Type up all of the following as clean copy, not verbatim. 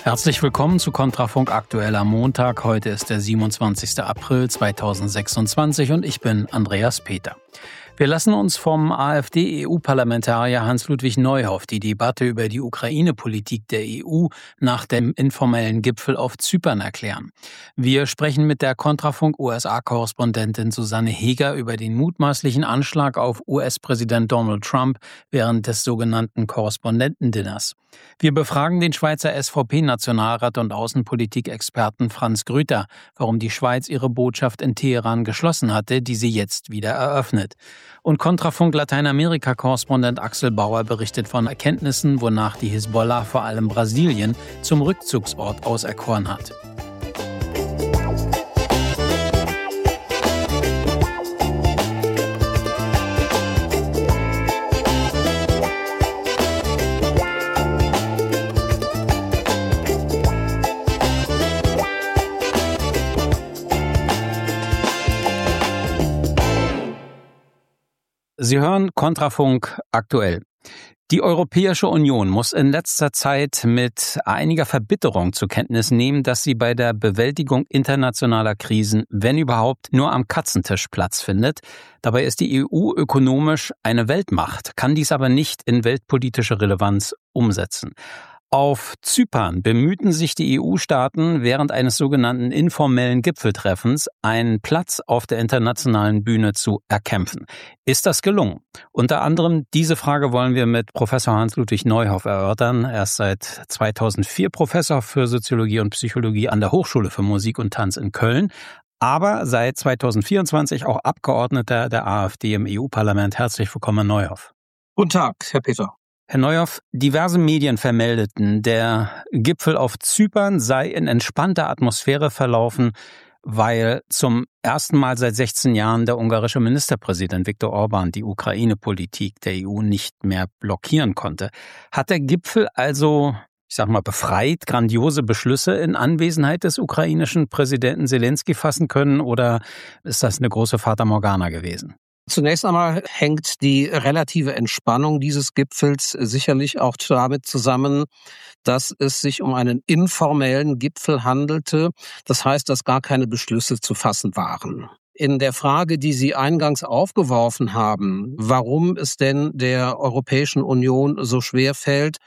Herzlich willkommen zu Kontrafunk aktuell am Montag. Heute ist der 27. April 2026 und ich bin Andreas Peter. Wir lassen uns vom AfD-EU-Parlamentarier Hans-Ludwig Neuhoff die Debatte über die Ukraine-Politik der EU nach dem informellen Gipfel auf Zypern erklären. Wir sprechen mit der Kontrafunk-USA-Korrespondentin Susanne Heger über den mutmaßlichen Anschlag auf US-Präsident Donald Trump während des sogenannten Korrespondentendinners. Wir befragen den Schweizer SVP-Nationalrat und Außenpolitik-Experten Franz Grüter, warum die Schweiz ihre Botschaft in Teheran geschlossen hatte, die sie jetzt wieder eröffnet. Und Kontrafunk Lateinamerika-Korrespondent Axel Bauer berichtet von Erkenntnissen, wonach die Hisbollah vor allem Brasilien zum Rückzugsort auserkoren hat. Sie hören Kontrafunk aktuell. Die Europäische Union muss in letzter Zeit mit einiger Verbitterung zur Kenntnis nehmen, dass sie bei der Bewältigung internationaler Krisen, wenn überhaupt, nur am Katzentisch Platz findet. Dabei ist die EU ökonomisch eine Weltmacht, kann dies aber nicht in weltpolitische Relevanz umsetzen. Auf Zypern bemühten sich die EU-Staaten während eines sogenannten informellen Gipfeltreffens, einen Platz auf der internationalen Bühne zu erkämpfen. Ist das gelungen? Unter anderem diese Frage wollen wir mit Professor Hans-Ludwig Neuhoff erörtern. Er ist seit 2004 Professor für Soziologie und Psychologie an der Hochschule für Musik und Tanz in Köln, aber seit 2024 auch Abgeordneter der AfD im EU-Parlament. Herzlich willkommen, Herr Neuhoff. Guten Tag, Herr Peter. Herr Neuhoff, diverse Medien vermeldeten, der Gipfel auf Zypern sei in entspannter Atmosphäre verlaufen, weil zum ersten Mal seit 16 Jahren der ungarische Ministerpräsident Viktor Orbán die Ukraine-Politik der EU nicht mehr blockieren konnte. Hat der Gipfel also, befreit, grandiose Beschlüsse in Anwesenheit des ukrainischen Präsidenten Selenskyj fassen können, oder ist das eine große Fata Morgana gewesen? Zunächst einmal hängt die relative Entspannung dieses Gipfels sicherlich auch damit zusammen, dass es sich um einen informellen Gipfel handelte. Das heißt, dass gar keine Beschlüsse zu fassen waren. In der Frage, die Sie eingangs aufgeworfen haben, warum es denn der Europäischen Union so schwer fällt,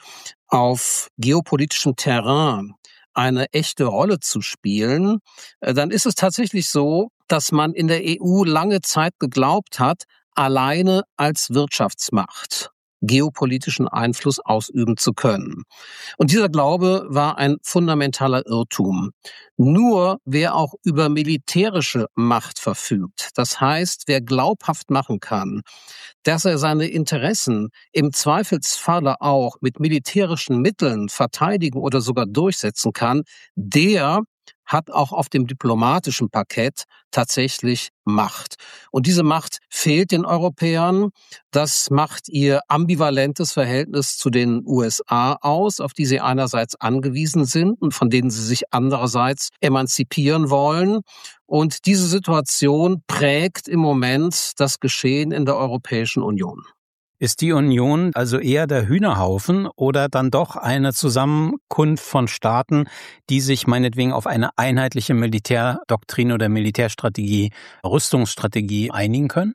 auf geopolitischem Terrain eine echte Rolle zu spielen, dann ist es tatsächlich so, dass man in der EU lange Zeit geglaubt hat, alleine als Wirtschaftsmacht geopolitischen Einfluss ausüben zu können. Und dieser Glaube war ein fundamentaler Irrtum. Nur wer auch über militärische Macht verfügt, das heißt, wer glaubhaft machen kann, dass er seine Interessen im Zweifelsfalle auch mit militärischen Mitteln verteidigen oder sogar durchsetzen kann, der hat auch auf dem diplomatischen Parkett tatsächlich Macht. Und diese Macht fehlt den Europäern. Das macht ihr ambivalentes Verhältnis zu den USA aus, auf die sie einerseits angewiesen sind und von denen sie sich andererseits emanzipieren wollen. Und diese Situation prägt im Moment das Geschehen in der Europäischen Union. Ist die Union also eher der Hühnerhaufen oder dann doch eine Zusammenkunft von Staaten, die sich meinetwegen auf eine einheitliche Militärdoktrin oder Militärstrategie, Rüstungsstrategie einigen können?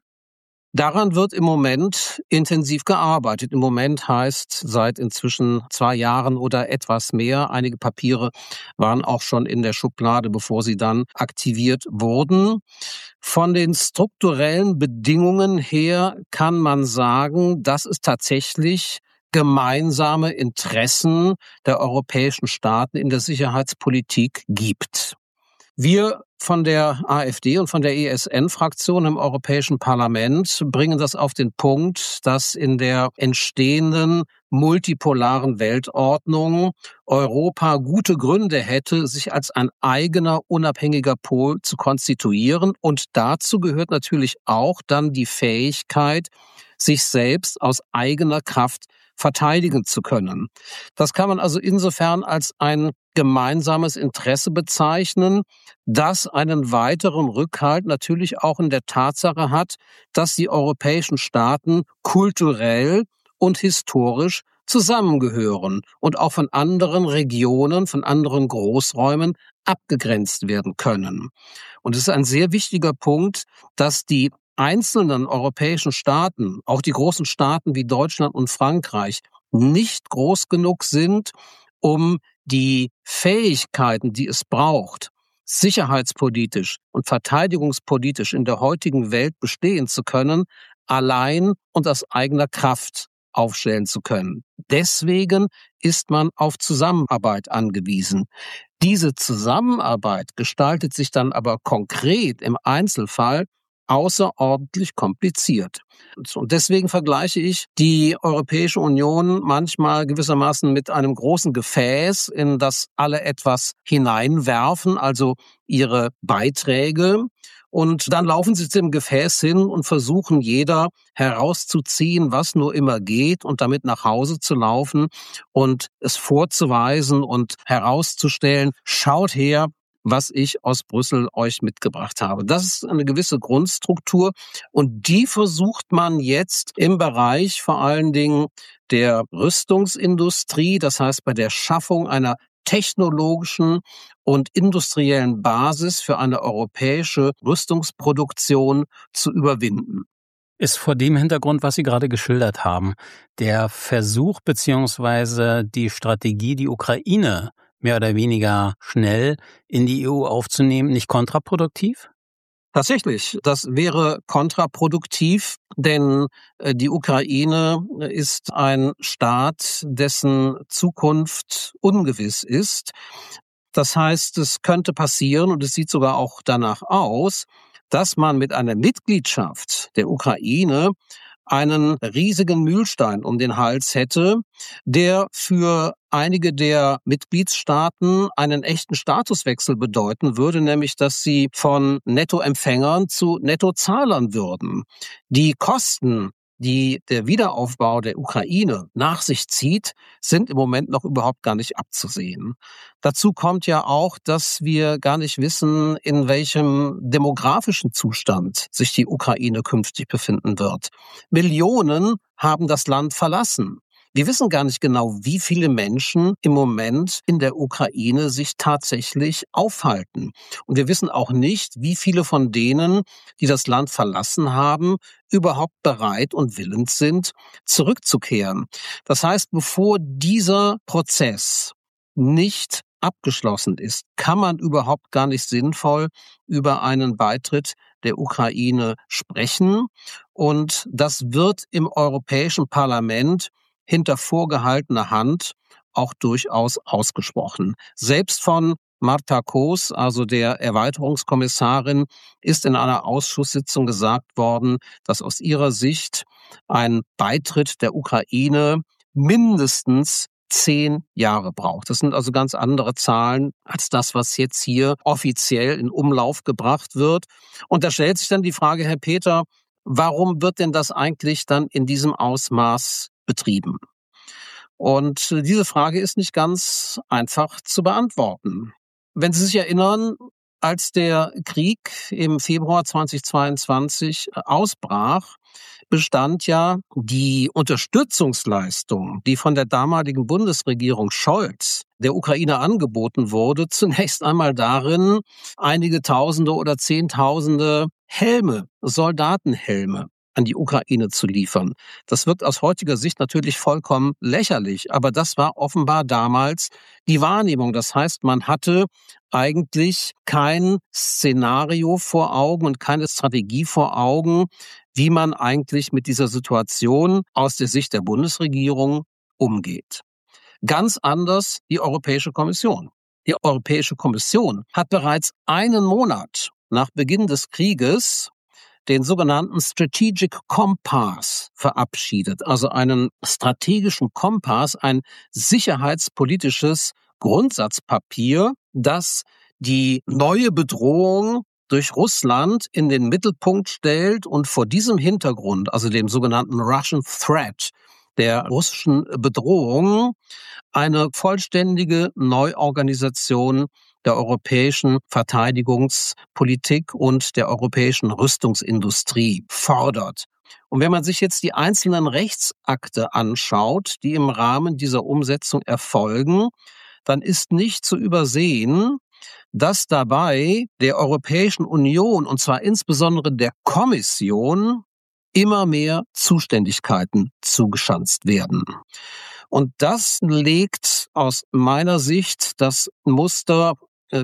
Daran wird im Moment intensiv gearbeitet. Im Moment heißt seit inzwischen 2 Jahren oder etwas mehr. Einige Papiere waren auch schon in der Schublade, bevor sie dann aktiviert wurden. Von den strukturellen Bedingungen her kann man sagen, dass es tatsächlich gemeinsame Interessen der europäischen Staaten in der Sicherheitspolitik gibt. Wir von der AfD und von der ESN-Fraktion im Europäischen Parlament bringen das auf den Punkt, dass in der entstehenden multipolaren Weltordnung Europa gute Gründe hätte, sich als ein eigener, unabhängiger Pol zu konstituieren. Und dazu gehört natürlich auch dann die Fähigkeit, sich selbst aus eigener Kraft verteidigen zu können. Das kann man also insofern als ein gemeinsames Interesse bezeichnen, das einen weiteren Rückhalt natürlich auch in der Tatsache hat, dass die europäischen Staaten kulturell und historisch zusammengehören und auch von anderen Regionen, von anderen Großräumen abgegrenzt werden können. Und es ist ein sehr wichtiger Punkt, dass die einzelnen europäischen Staaten, auch die großen Staaten wie Deutschland und Frankreich, nicht groß genug sind, um die Fähigkeiten, die es braucht, sicherheitspolitisch und verteidigungspolitisch in der heutigen Welt bestehen zu können, allein und aus eigener Kraft aufstellen zu können. Deswegen ist man auf Zusammenarbeit angewiesen. Diese Zusammenarbeit gestaltet sich dann aber konkret im Einzelfall außerordentlich kompliziert. Und deswegen vergleiche ich die Europäische Union manchmal gewissermaßen mit einem großen Gefäß, in das alle etwas hineinwerfen, also ihre Beiträge. Und dann laufen sie zu dem Gefäß hin und versuchen jeder herauszuziehen, was nur immer geht und damit nach Hause zu laufen und es vorzuweisen und herauszustellen, schaut her, was ich aus Brüssel euch mitgebracht habe. Das ist eine gewisse Grundstruktur und die versucht man jetzt im Bereich vor allen Dingen der Rüstungsindustrie, das heißt bei der Schaffung einer technologischen und industriellen Basis für eine europäische Rüstungsproduktion zu überwinden. Ist vor dem Hintergrund, was Sie gerade geschildert haben, der Versuch bzw. die Strategie, die Ukraine mehr oder weniger schnell in die EU aufzunehmen, nicht kontraproduktiv? Tatsächlich, das wäre kontraproduktiv, denn die Ukraine ist ein Staat, dessen Zukunft ungewiss ist. Das heißt, es könnte passieren, und es sieht sogar auch danach aus, dass man mit einer Mitgliedschaft der Ukraine einen riesigen Mühlstein um den Hals hätte, der für einige der Mitgliedstaaten einen echten Statuswechsel bedeuten würde, nämlich dass sie von Nettoempfängern zu Nettozahlern würden. Die Kosten, die der Wiederaufbau der Ukraine nach sich zieht, sind im Moment noch überhaupt gar nicht abzusehen. Dazu kommt ja auch, dass wir gar nicht wissen, in welchem demografischen Zustand sich die Ukraine künftig befinden wird. Millionen haben das Land verlassen. Wir wissen gar nicht genau, wie viele Menschen im Moment in der Ukraine sich tatsächlich aufhalten. Und wir wissen auch nicht, wie viele von denen, die das Land verlassen haben, überhaupt bereit und willens sind, zurückzukehren. Das heißt, bevor dieser Prozess nicht abgeschlossen ist, kann man überhaupt gar nicht sinnvoll über einen Beitritt der Ukraine sprechen. Und das wird im Europäischen Parlament hinter vorgehaltener Hand auch durchaus ausgesprochen. Selbst von Marta Koos, also der Erweiterungskommissarin, ist in einer Ausschusssitzung gesagt worden, dass aus ihrer Sicht ein Beitritt der Ukraine mindestens 10 Jahre braucht. Das sind also ganz andere Zahlen als das, was jetzt hier offiziell in Umlauf gebracht wird. Und da stellt sich dann die Frage, Herr Peter, warum wird denn das eigentlich dann in diesem Ausmaß betrieben? Und diese Frage ist nicht ganz einfach zu beantworten. Wenn Sie sich erinnern, als der Krieg im Februar 2022 ausbrach, bestand ja die Unterstützungsleistung, die von der damaligen Bundesregierung Scholz der Ukraine angeboten wurde, zunächst einmal darin, einige Tausende oder Zehntausende Helme, Soldatenhelme an die Ukraine zu liefern. Das wirkt aus heutiger Sicht natürlich vollkommen lächerlich, aber das war offenbar damals die Wahrnehmung. Das heißt, man hatte eigentlich kein Szenario vor Augen und keine Strategie vor Augen, wie man eigentlich mit dieser Situation aus der Sicht der Bundesregierung umgeht. Ganz anders die Europäische Kommission. Die Europäische Kommission hat bereits einen Monat nach Beginn des Krieges den sogenannten Strategic Compass verabschiedet, also einen strategischen Kompass, ein sicherheitspolitisches Grundsatzpapier, das die neue Bedrohung durch Russland in den Mittelpunkt stellt und vor diesem Hintergrund, also dem sogenannten Russian Threat, der russischen Bedrohung, eine vollständige Neuorganisation der europäischen Verteidigungspolitik und der europäischen Rüstungsindustrie fordert Und wenn man sich jetzt die einzelnen Rechtsakte anschaut, die im Rahmen dieser Umsetzung erfolgen, dann ist nicht zu übersehen, dass dabei der Europäischen Union, und zwar insbesondere der Kommission, immer mehr Zuständigkeiten zugeschanzt werden. Und das legt aus meiner Sicht das Muster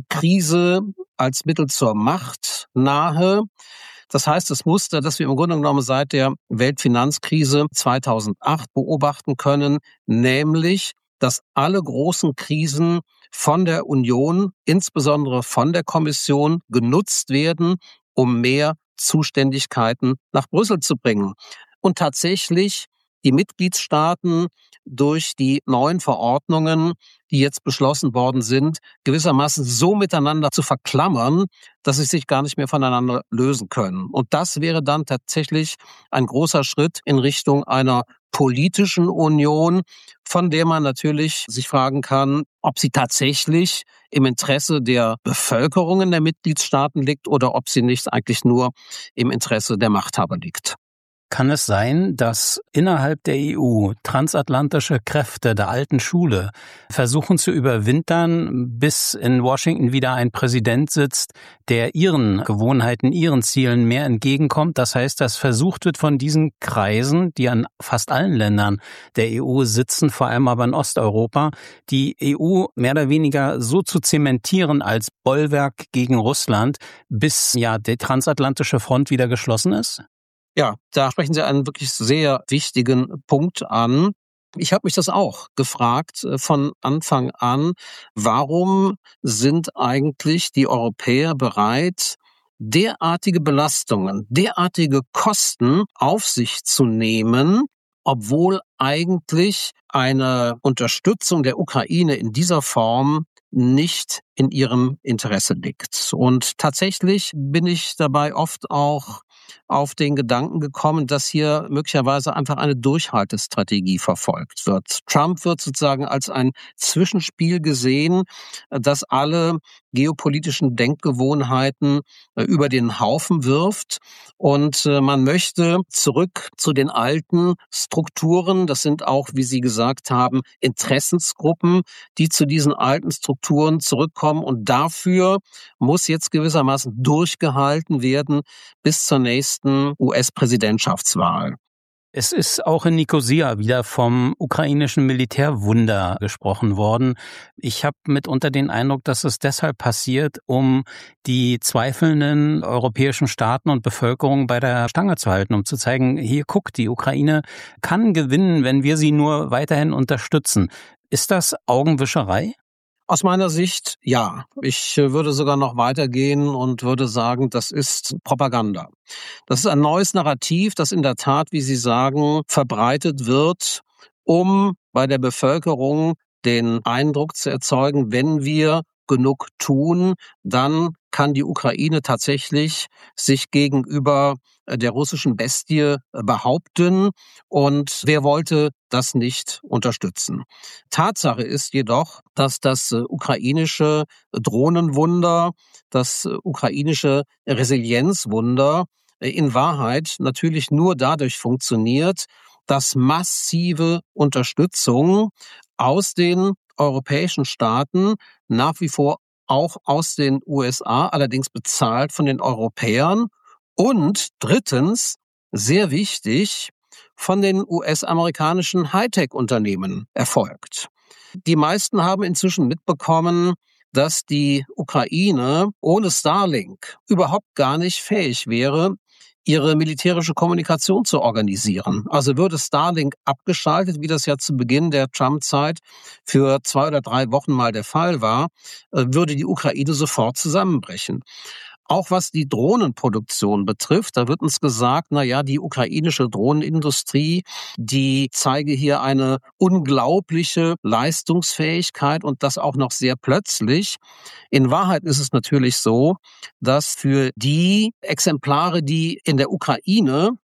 Krise als Mittel zur Macht nahe. Das heißt, das Muster, das wir im Grunde genommen seit der Weltfinanzkrise 2008 beobachten können, nämlich, dass alle großen Krisen von der Union, insbesondere von der Kommission, genutzt werden, um mehr Zuständigkeiten nach Brüssel zu bringen. Und tatsächlich die Mitgliedstaaten durch die neuen Verordnungen, die jetzt beschlossen worden sind, gewissermaßen so miteinander zu verklammern, dass sie sich gar nicht mehr voneinander lösen können. Und das wäre dann tatsächlich ein großer Schritt in Richtung einer politischen Union, von der man natürlich sich fragen kann, ob sie tatsächlich im Interesse der Bevölkerungen der Mitgliedstaaten liegt oder ob sie nicht eigentlich nur im Interesse der Machthaber liegt. Kann es sein, dass innerhalb der EU transatlantische Kräfte der alten Schule versuchen zu überwintern, bis in Washington wieder ein Präsident sitzt, der ihren Gewohnheiten, ihren Zielen mehr entgegenkommt? Das heißt, dass versucht wird von diesen Kreisen, die an fast allen Ländern der EU sitzen, vor allem aber in Osteuropa, die EU mehr oder weniger so zu zementieren als Bollwerk gegen Russland, bis die transatlantische Front wieder geschlossen ist? Ja, da sprechen Sie einen wirklich sehr wichtigen Punkt an. Ich habe mich das auch gefragt von Anfang an, warum sind eigentlich die Europäer bereit, derartige Belastungen, derartige Kosten auf sich zu nehmen, obwohl eigentlich eine Unterstützung der Ukraine in dieser Form nicht in ihrem Interesse liegt. Und tatsächlich bin ich dabei oft auch auf den Gedanken gekommen, dass hier möglicherweise einfach eine Durchhaltestrategie verfolgt wird. Trump wird sozusagen als ein Zwischenspiel gesehen, das alle geopolitischen Denkgewohnheiten über den Haufen wirft. Und man möchte zurück zu den alten Strukturen. Das sind auch, wie Sie gesagt haben, Interessensgruppen, die zu diesen alten Strukturen zurückkommen. Und dafür muss jetzt gewissermaßen durchgehalten werden bis zur nächsten US-Präsidentschaftswahl. Es ist auch in Nikosia wieder vom ukrainischen Militärwunder gesprochen worden. Ich habe mitunter den Eindruck, dass es deshalb passiert, um die zweifelnden europäischen Staaten und Bevölkerung bei der Stange zu halten, um zu zeigen, hier guckt, die Ukraine kann gewinnen, wenn wir sie nur weiterhin unterstützen. Ist das Augenwischerei? Aus meiner Sicht ja. Ich würde sogar noch weitergehen und würde sagen, das ist Propaganda. Das ist ein neues Narrativ, das in der Tat, wie Sie sagen, verbreitet wird, um bei der Bevölkerung den Eindruck zu erzeugen, wenn wir genug tun, dann kann die Ukraine tatsächlich sich gegenüber der russischen Bestie behaupten. Und wer wollte das nicht unterstützen? Tatsache ist jedoch, dass das ukrainische Drohnenwunder, das ukrainische Resilienzwunder in Wahrheit natürlich nur dadurch funktioniert, dass massive Unterstützung aus den europäischen Staaten, nach wie vor auch aus den USA, allerdings bezahlt von den Europäern, und drittens, sehr wichtig, von den US-amerikanischen Hightech-Unternehmen erfolgt. Die meisten haben inzwischen mitbekommen, dass die Ukraine ohne Starlink überhaupt gar nicht fähig wäre, ihre militärische Kommunikation zu organisieren. Also würde Starlink abgeschaltet, wie das ja zu Beginn der Trump-Zeit für 2 oder 3 Wochen mal der Fall war, würde die Ukraine sofort zusammenbrechen. Auch was die Drohnenproduktion betrifft, da wird uns gesagt, die ukrainische Drohnenindustrie, die zeige hier eine unglaubliche Leistungsfähigkeit und das auch noch sehr plötzlich. In Wahrheit ist es natürlich so, dass für die Exemplare, die in der Ukraine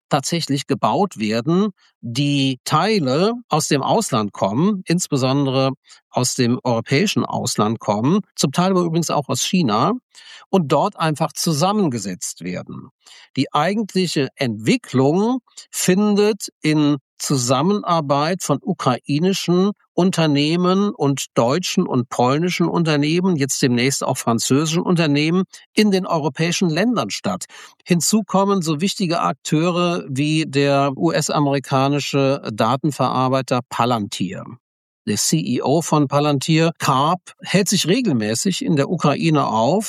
tatsächlich gebaut werden, die Teile aus dem Ausland kommen, insbesondere aus dem europäischen Ausland kommen, zum Teil aber übrigens auch aus China, und dort einfach zusammengesetzt werden. Die eigentliche Entwicklung findet in Zusammenarbeit von ukrainischen Unternehmen und deutschen und polnischen Unternehmen, jetzt demnächst auch französischen Unternehmen in den europäischen Ländern statt. Hinzu kommen so wichtige Akteure wie der US-amerikanische Datenverarbeiter Palantir. Der CEO von Palantir, Karp, hält sich regelmäßig in der Ukraine auf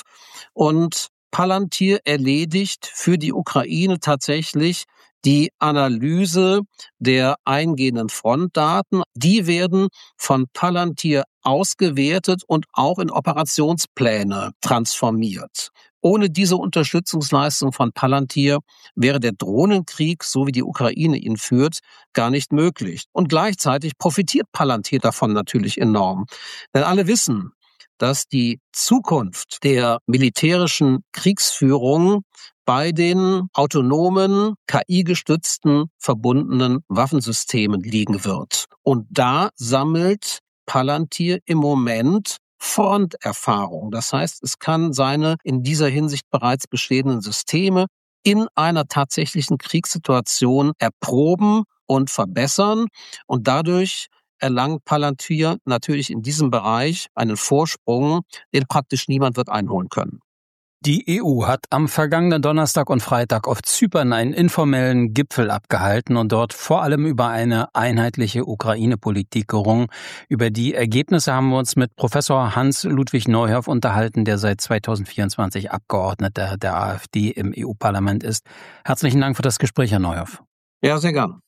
und Palantir erledigt für die Ukraine tatsächlich die Analyse der eingehenden Frontdaten. Die werden von Palantir ausgewertet und auch in Operationspläne transformiert. Ohne diese Unterstützungsleistung von Palantir wäre der Drohnenkrieg, so wie die Ukraine ihn führt, gar nicht möglich. Und gleichzeitig profitiert Palantir davon natürlich enorm. Denn alle wissen, dass die Zukunft der militärischen Kriegsführung bei den autonomen, KI-gestützten, verbundenen Waffensystemen liegen wird. Und da sammelt Palantir im Moment Fronterfahrung. Das heißt, es kann seine in dieser Hinsicht bereits bestehenden Systeme in einer tatsächlichen Kriegssituation erproben und verbessern. Und dadurch erlangt Palantir natürlich in diesem Bereich einen Vorsprung, den praktisch niemand wird einholen können. Die EU hat am vergangenen Donnerstag und Freitag auf Zypern einen informellen Gipfel abgehalten und dort vor allem über eine einheitliche Ukraine-Politik gerungen. Über die Ergebnisse haben wir uns mit Professor Hans-Ludwig Neuhoff unterhalten, der seit 2024 Abgeordneter der AfD im EU-Parlament ist. Herzlichen Dank für das Gespräch, Herr Neuhoff. Ja, sehr gern.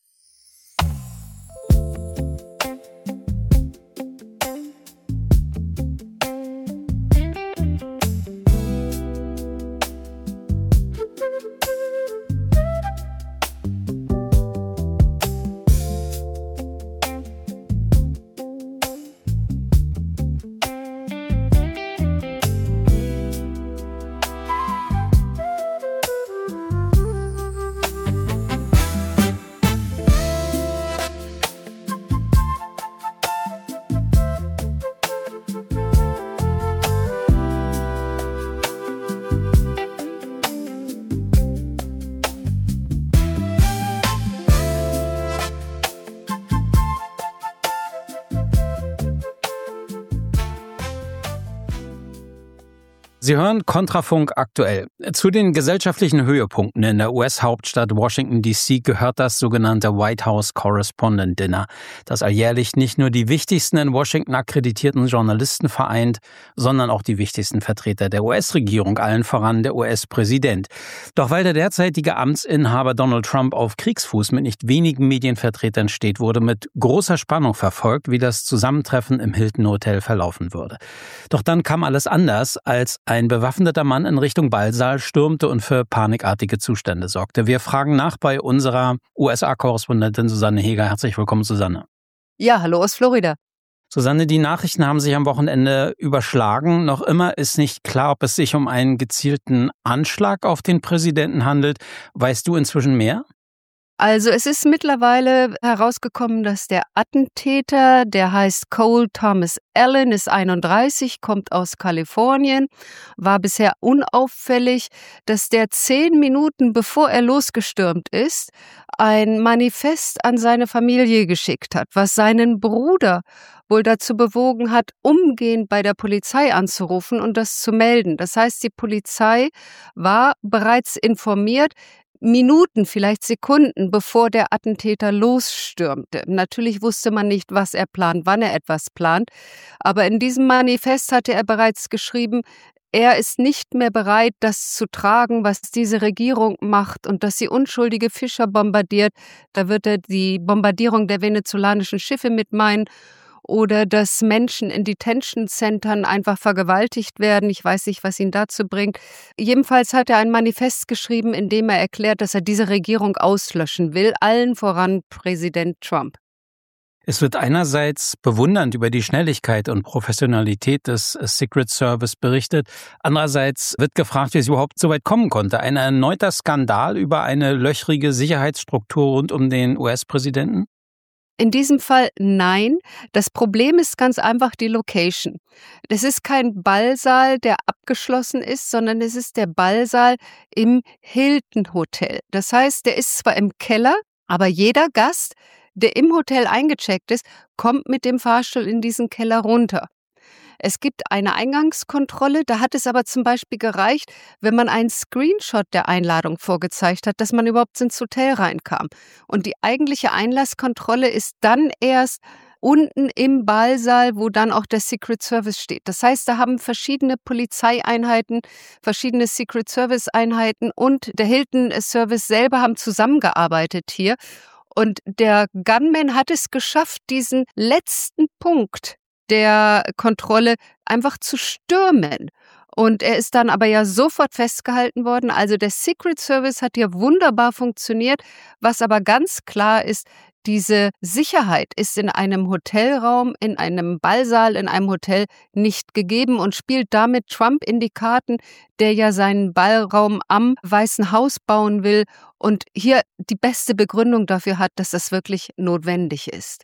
Sie hören Kontrafunk aktuell. Zu den gesellschaftlichen Höhepunkten in der US-Hauptstadt Washington D.C. gehört das sogenannte White House Correspondent Dinner, das alljährlich nicht nur die wichtigsten in Washington akkreditierten Journalisten vereint, sondern auch die wichtigsten Vertreter der US-Regierung, allen voran der US-Präsident. Doch weil der derzeitige Amtsinhaber Donald Trump auf Kriegsfuß mit nicht wenigen Medienvertretern steht, wurde mit großer Spannung verfolgt, wie das Zusammentreffen im Hilton Hotel verlaufen würde. Doch dann kam alles anders, als ein bewaffneter Mann in Richtung Ballsaal stürmte und für panikartige Zustände sorgte. Wir fragen nach bei unserer USA-Korrespondentin Susanne Heger. Herzlich willkommen, Susanne. Ja, hallo aus Florida. Susanne, die Nachrichten haben sich am Wochenende überschlagen. Noch immer ist nicht klar, ob es sich um einen gezielten Anschlag auf den Präsidenten handelt. Weißt du inzwischen mehr? Also es ist mittlerweile herausgekommen, dass der Attentäter, der heißt Cole Thomas Allen, ist 31, kommt aus Kalifornien, war bisher unauffällig, dass der 10 Minuten bevor er losgestürmt ist, ein Manifest an seine Familie geschickt hat, was seinen Bruder wohl dazu bewogen hat, umgehend bei der Polizei anzurufen und das zu melden. Das heißt, die Polizei war bereits informiert, Minuten, vielleicht Sekunden, bevor der Attentäter losstürmte. Natürlich wusste man nicht, was er plant, wann er etwas plant, aber in diesem Manifest hatte er bereits geschrieben, er ist nicht mehr bereit, das zu tragen, was diese Regierung macht und dass sie unschuldige Fischer bombardiert. Da wird er die Bombardierung der venezolanischen Schiffe mit meinen. Oder dass Menschen in Detention-Centern einfach vergewaltigt werden. Ich weiß nicht, was ihn dazu bringt. Jedenfalls hat er ein Manifest geschrieben, in dem er erklärt, dass er diese Regierung auslöschen will, allen voran Präsident Trump. Es wird einerseits bewundernd über die Schnelligkeit und Professionalität des Secret Service berichtet. Andererseits wird gefragt, wie es überhaupt so weit kommen konnte. Ein erneuter Skandal über eine löchrige Sicherheitsstruktur rund um den US-Präsidenten? In diesem Fall nein. Das Problem ist ganz einfach die Location. Das ist kein Ballsaal, der abgeschlossen ist, sondern es ist der Ballsaal im Hilton Hotel. Das heißt, der ist zwar im Keller, aber jeder Gast, der im Hotel eingecheckt ist, kommt mit dem Fahrstuhl in diesen Keller runter. Es gibt eine Eingangskontrolle, da hat es aber zum Beispiel gereicht, wenn man einen Screenshot der Einladung vorgezeigt hat, dass man überhaupt ins Hotel reinkam. Und die eigentliche Einlasskontrolle ist dann erst unten im Ballsaal, wo dann auch der Secret Service steht. Das heißt, da haben verschiedene Polizeieinheiten, verschiedene Secret Service Einheiten und der Hilton Service selber haben zusammengearbeitet hier. Und der Gunman hat es geschafft, diesen letzten Punkt der Kontrolle einfach zu stürmen. Und er ist dann aber ja sofort festgehalten worden. Also der Secret Service hat hier wunderbar funktioniert. Was aber ganz klar ist, diese Sicherheit ist in einem Hotelraum, in einem Ballsaal, in einem Hotel nicht gegeben und spielt damit Trump in die Karten, der ja seinen Ballraum am Weißen Haus bauen will und hier die beste Begründung dafür hat, dass das wirklich notwendig ist.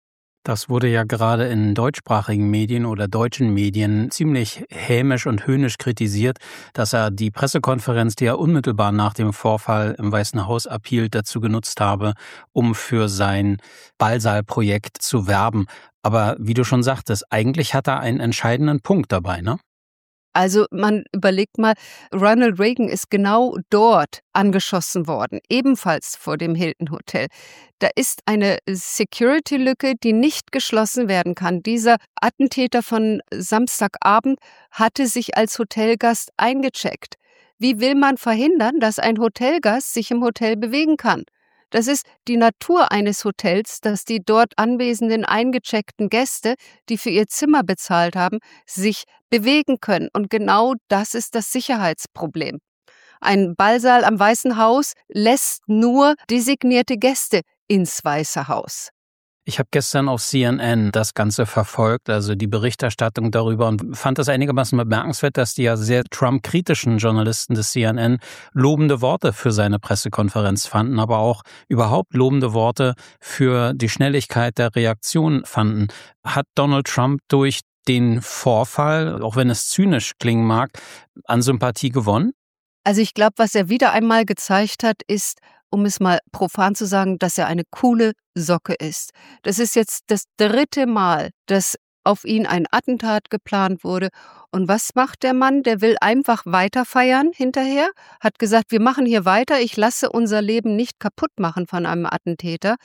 Das wurde ja gerade in deutschsprachigen Medien oder deutschen Medien ziemlich hämisch und höhnisch kritisiert, dass er die Pressekonferenz, die er unmittelbar nach dem Vorfall im Weißen Haus abhielt, dazu genutzt habe, um für sein Ballsaalprojekt zu werben. Aber wie du schon sagtest, eigentlich hat er einen entscheidenden Punkt dabei, ne? Also man überlegt mal, Ronald Reagan ist genau dort angeschossen worden, ebenfalls vor dem Hilton Hotel. Da ist eine Security-Lücke, die nicht geschlossen werden kann. Dieser Attentäter von Samstagabend hatte sich als Hotelgast eingecheckt. Wie will man verhindern, dass ein Hotelgast sich im Hotel bewegen kann? Das ist die Natur eines Hotels, dass die dort anwesenden eingecheckten Gäste, die für ihr Zimmer bezahlt haben, sich bewegen können. Und genau das ist das Sicherheitsproblem. Ein Ballsaal am Weißen Haus lässt nur designierte Gäste ins Weiße Haus. Ich habe gestern auf CNN das Ganze verfolgt, also die Berichterstattung darüber, und fand das einigermaßen bemerkenswert, dass die ja sehr Trump-kritischen Journalisten des CNN lobende Worte für seine Pressekonferenz fanden, aber auch überhaupt lobende Worte für die Schnelligkeit der Reaktion fanden. Hat Donald Trump durch den Vorfall, auch wenn es zynisch klingen mag, an Sympathie gewonnen? Also ich glaube, was er wieder einmal gezeigt hat, ist, um es mal profan zu sagen, dass er eine coole Socke ist. Das ist jetzt das 3. Mal, dass auf ihn ein Attentat geplant wurde. Und was macht der Mann? Der will einfach weiter feiern hinterher, hat gesagt, wir machen hier weiter, ich lasse unser Leben nicht kaputt machen von einem Attentäter.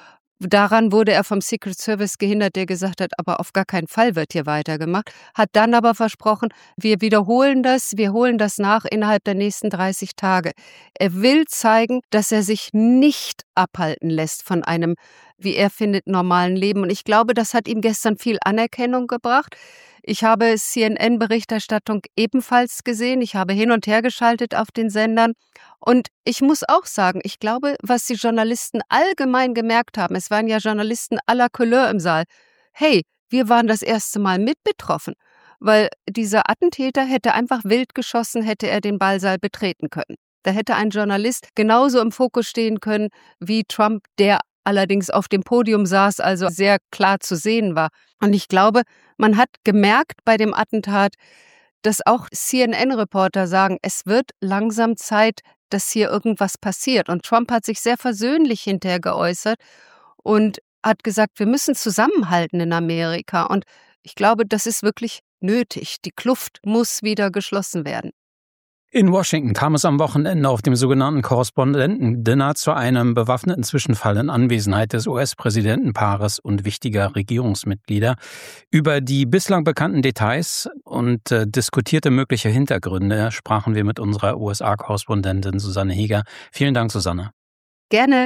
Daran wurde er vom Secret Service gehindert, der gesagt hat, aber auf gar keinen Fall wird hier weitergemacht, hat dann aber versprochen, wir holen das nach innerhalb der nächsten 30 Tage. Er will zeigen, dass er sich nicht abhalten lässt von einem, wie er findet, normalen Leben. Und ich glaube, das hat ihm gestern viel Anerkennung gebracht. Ich habe CNN-Berichterstattung ebenfalls gesehen. Ich habe hin und her geschaltet auf den Sendern. Und ich muss auch sagen, ich glaube, was die Journalisten allgemein gemerkt haben, es waren ja Journalisten aller Couleur im Saal, hey, wir waren das erste Mal mit betroffen, weil dieser Attentäter hätte einfach wild geschossen, hätte er den Ballsaal betreten können. Da hätte ein Journalist genauso im Fokus stehen können wie Trump, der allerdings auf dem Podium saß, also sehr klar zu sehen war. Und ich glaube, man hat gemerkt bei dem Attentat, dass auch CNN-Reporter sagen, es wird langsam Zeit, dass hier irgendwas passiert. Und Trump hat sich sehr versöhnlich hinterher geäußert und hat gesagt, wir müssen zusammenhalten in Amerika. Und ich glaube, das ist wirklich nötig. Die Kluft muss wieder geschlossen werden. In Washington kam es am Wochenende auf dem sogenannten Korrespondentendinner zu einem bewaffneten Zwischenfall in Anwesenheit des US-Präsidentenpaares und wichtiger Regierungsmitglieder. Über die bislang bekannten Details und diskutierte mögliche Hintergründe sprachen wir mit unserer USA-Korrespondentin Susanne Heger. Vielen Dank, Susanne. Gerne.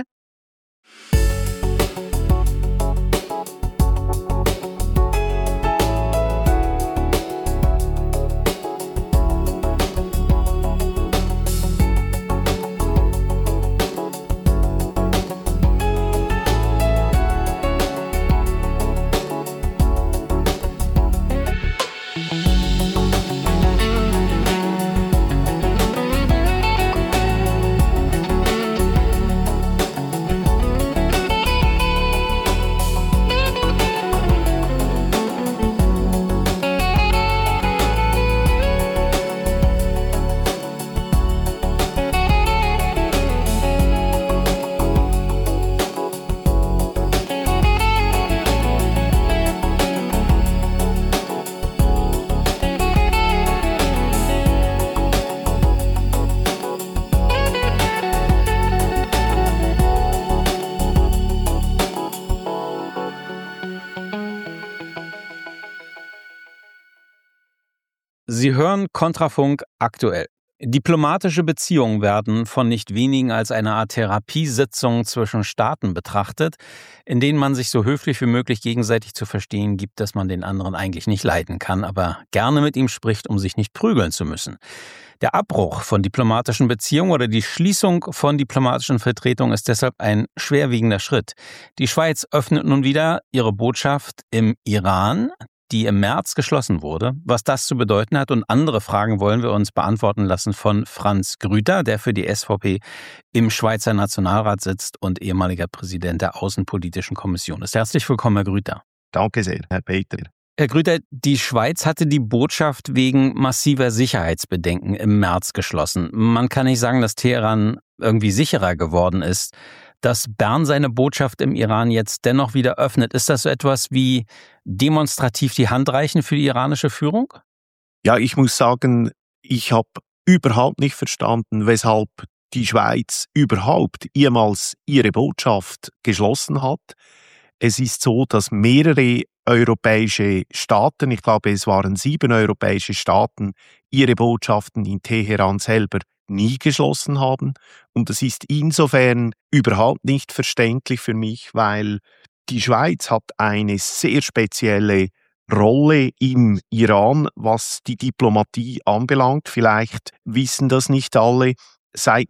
Sie hören Kontrafunk aktuell. Diplomatische Beziehungen werden von nicht wenigen als eine Art Therapiesitzung zwischen Staaten betrachtet, in denen man sich so höflich wie möglich gegenseitig zu verstehen gibt, dass man den anderen eigentlich nicht leiden kann, aber gerne mit ihm spricht, um sich nicht prügeln zu müssen. Der Abbruch von diplomatischen Beziehungen oder die Schließung von diplomatischen Vertretungen ist deshalb ein schwerwiegender Schritt. Die Schweiz öffnet nun wieder ihre Botschaft im Iran, die im März geschlossen wurde. Was das zu bedeuten hat und andere Fragen wollen wir uns beantworten lassen von Franz Grüter, der für die SVP im Schweizer Nationalrat sitzt und ehemaliger Präsident der Außenpolitischen Kommission ist. Herzlich willkommen, Herr Grüter. Danke sehr, Herr Peter. Herr Grüter, die Schweiz hatte die Botschaft wegen massiver Sicherheitsbedenken im März geschlossen. Man kann nicht sagen, dass Teheran irgendwie sicherer geworden ist. Dass Bern seine Botschaft im Iran jetzt dennoch wieder öffnet, ist das so etwas wie demonstrativ die Hand reichen für die iranische Führung? Ja, ich muss sagen, ich habe überhaupt nicht verstanden, weshalb die Schweiz überhaupt jemals ihre Botschaft geschlossen hat. Es ist so, dass mehrere europäische Staaten, ich glaube es waren 7 europäische Staaten, ihre Botschaften in Teheran selber nie geschlossen haben. Und das ist insofern überhaupt nicht verständlich für mich, weil die Schweiz hat eine sehr spezielle Rolle im Iran, was die Diplomatie anbelangt. Vielleicht wissen das nicht alle. Seit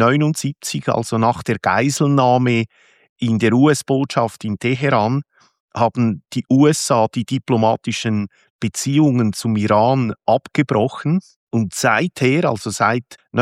1979, also nach der Geiselnahme in der US-Botschaft in Teheran, haben die USA die diplomatischen Beziehungen zum Iran abgebrochen. Und seither, also seit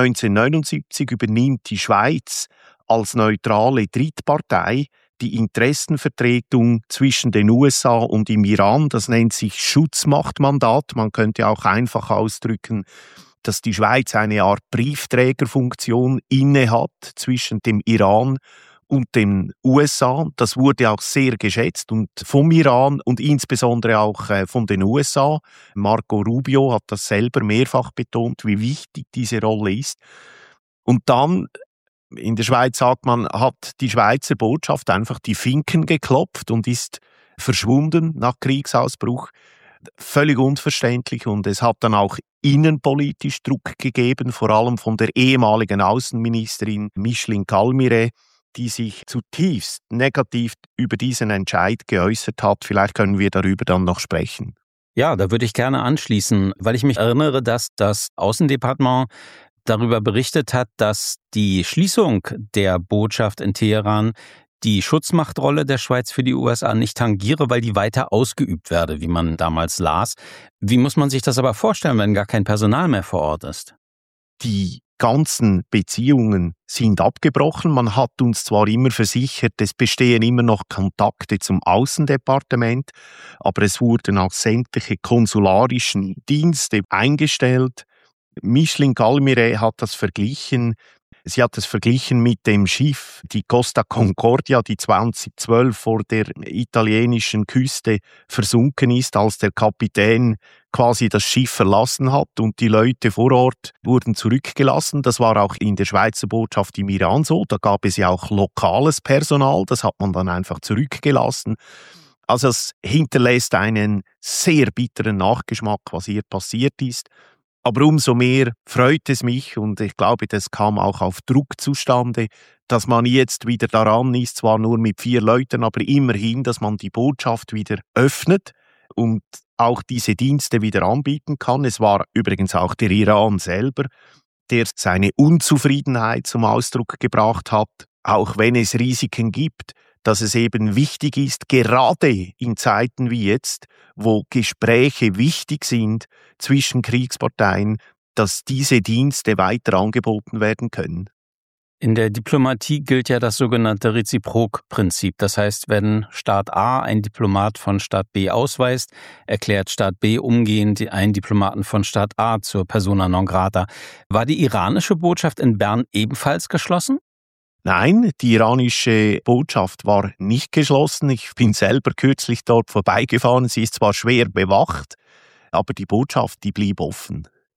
1979, übernimmt die Schweiz als neutrale Drittpartei die Interessenvertretung zwischen den USA und dem Iran. Das nennt sich Schutzmachtmandat. Man könnte auch einfach ausdrücken, dass die Schweiz eine Art Briefträgerfunktion innehat zwischen dem Iran und den USA. Das wurde auch sehr geschätzt und vom Iran und insbesondere auch von den USA. Marco Rubio hat das selber mehrfach betont, wie wichtig diese Rolle ist. Und dann, in der Schweiz sagt man, hat die Schweizer Botschaft einfach die Finken geklopft und ist verschwunden nach Kriegsausbruch. Völlig unverständlich, und es hat dann auch innenpolitisch Druck gegeben, vor allem von der ehemaligen Außenministerin Micheline Calmire, die sich zutiefst negativ über diesen Entscheid geäußert hat. Vielleicht können wir darüber dann noch sprechen. Ja, da würde ich gerne anschließen, weil ich mich erinnere, dass das Außendepartement darüber berichtet hat, dass die Schließung der Botschaft in Teheran die Schutzmachtrolle der Schweiz für die USA nicht tangiere, weil die weiter ausgeübt werde, wie man damals las. Wie muss man sich das aber vorstellen, wenn gar kein Personal mehr vor Ort ist? Die ganzen Beziehungen sind abgebrochen. Man hat uns zwar immer versichert, es bestehen immer noch Kontakte zum Außendepartement, aber es wurden auch sämtliche konsularischen Dienste eingestellt. Micheline Calmire hat das verglichen. Sie hat es verglichen mit dem Schiff, die Costa Concordia, die 2012 vor der italienischen Küste versunken ist, als der Kapitän quasi das Schiff verlassen hat und die Leute vor Ort wurden zurückgelassen. Das war auch in der Schweizer Botschaft im Iran so. Da gab es ja auch lokales Personal, das hat man dann einfach zurückgelassen. Also es hinterlässt einen sehr bitteren Nachgeschmack, was hier passiert ist. Aber umso mehr freut es mich, und ich glaube, das kam auch auf Druck zustande, dass man jetzt wieder daran ist, zwar nur mit 4 Leuten, aber immerhin, dass man die Botschaft wieder öffnet und auch diese Dienste wieder anbieten kann. Es war übrigens auch der Iran selber, der seine Unzufriedenheit zum Ausdruck gebracht hat, auch wenn es Risiken gibt, dass es eben wichtig ist, gerade in Zeiten wie jetzt, wo Gespräche wichtig sind zwischen Kriegsparteien, dass diese Dienste weiter angeboten werden können. In der Diplomatie gilt ja das sogenannte Reziprok-Prinzip. Das heißt, wenn Staat A einen Diplomat von Staat B ausweist, erklärt Staat B umgehend einen Diplomaten von Staat A zur persona non grata. War die iranische Botschaft in Bern ebenfalls geschlossen? Nein, die iranische Botschaft war nicht geschlossen. Ich bin selber kürzlich dort vorbeigefahren. Sie ist zwar schwer bewacht, aber die Botschaft, die blieb offen.